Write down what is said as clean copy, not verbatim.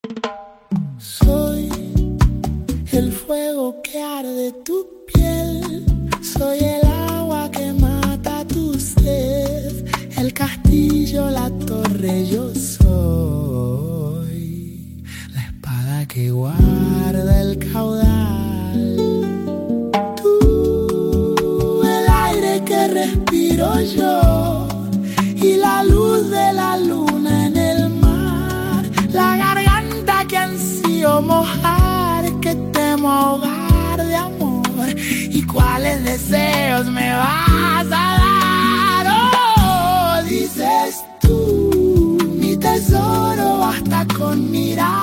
Soy el fuego que arde tu piel, soy el agua que mata tu sed, el castillo, la torre, yo soy la espada que guarda el caudal. Tú, el aire que respiro yo, y la luz de la luna en el mar, la garganta que ansío mojar, que temo ahogar de amor. ¿Y cuáles deseos me vas a dar? Oh, dices tú, mi tesoro, basta con mirar